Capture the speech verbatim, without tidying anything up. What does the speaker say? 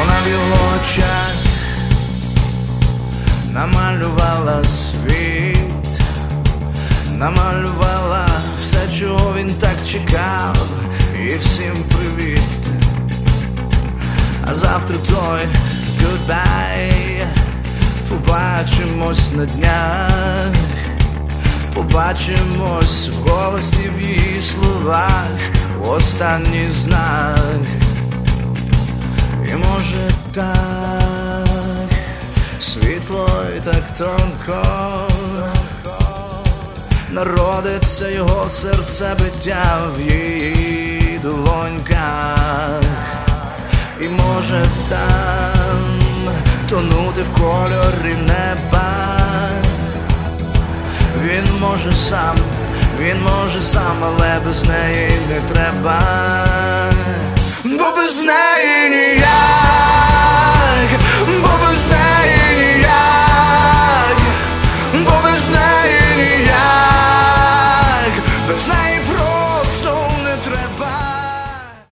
Вона в його очах намалювала світ, намалювала все, чого він так чекав, і всім привіт. А завтра той goodbye. Побачимось на днях, побачимось в голосі, в її словах, останній знак. І може так світло і так тонко народиться його серцебиття в її долоньках. І може там тонути в кольорі неба. Він може сам, він може сам, але без неї не треба, бо без неї ні.